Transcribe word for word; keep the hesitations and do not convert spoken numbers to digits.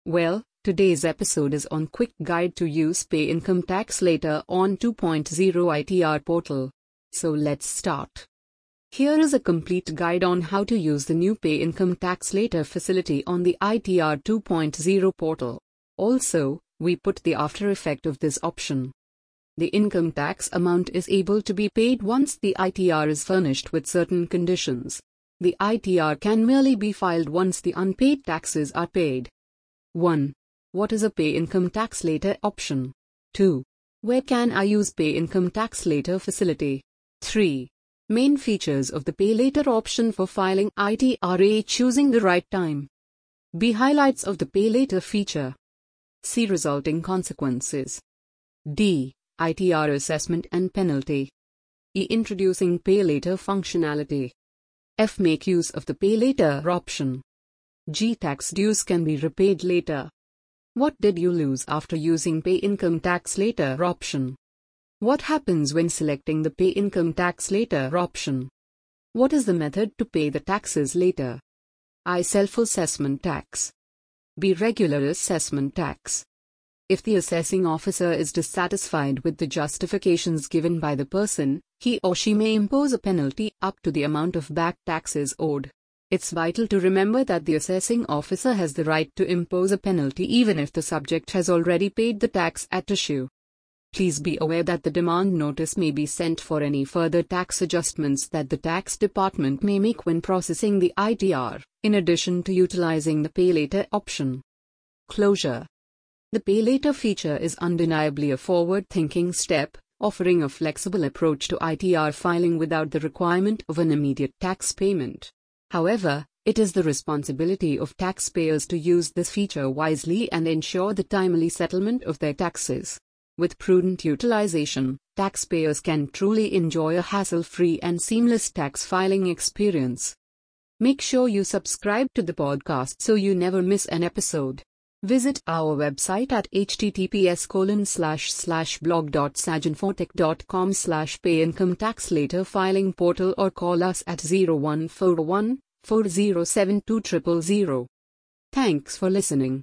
Well, today's episode is on quick guide to use Pay Income Tax Later on two point oh I T R portal. So let's start. Here is a complete guide on how to use the new Pay Income Tax Later facility on the I T R two point oh portal. Also, we put the after effect of this option. The income tax amount is able to be paid once the I T R is furnished with certain conditions. The I T R can merely be filed once the unpaid taxes are paid. one. What is a Pay Income Tax Later option? two. Where can I use Pay Income Tax Later facility? three. Main features of the Pay Later option for filing I T R A. Choosing the right time. B. Highlights of the Pay Later feature. C. Resulting consequences. D. I T R assessment and penalty. E. Introducing Pay Later functionality. F. Make use of the Pay Later option. G. Tax dues can be repaid later. What did you lose after using Pay Income Tax Later option? What happens when selecting the Pay Income Tax Later option? What is the method to pay the taxes later? I. Self-assessment tax. B. Regular assessment tax. If the assessing officer is dissatisfied with the justifications given by the person, he or she may impose a penalty up to the amount of back taxes owed. It's vital to remember that the assessing officer has the right to impose a penalty even if the subject has already paid the tax at issue. Please be aware that the demand notice may be sent for any further tax adjustments that the tax department may make when processing the I T R, in addition to utilizing the Pay Later option. Closure. The Pay Later feature is undeniably a forward-thinking step, offering a flexible approach to I T R filing without the requirement of an immediate tax payment. However, it is the responsibility of taxpayers to use this feature wisely and ensure the timely settlement of their taxes. With prudent utilization, taxpayers can truly enjoy a hassle-free and seamless tax filing experience. Make sure you subscribe to the podcast so you never miss an episode. Visit our website at https colon slash slash blog dot saginfotech dot com slash pay income tax later filing portal or call us at zero one four one, four zero seven two zero zero zero. Thanks for listening.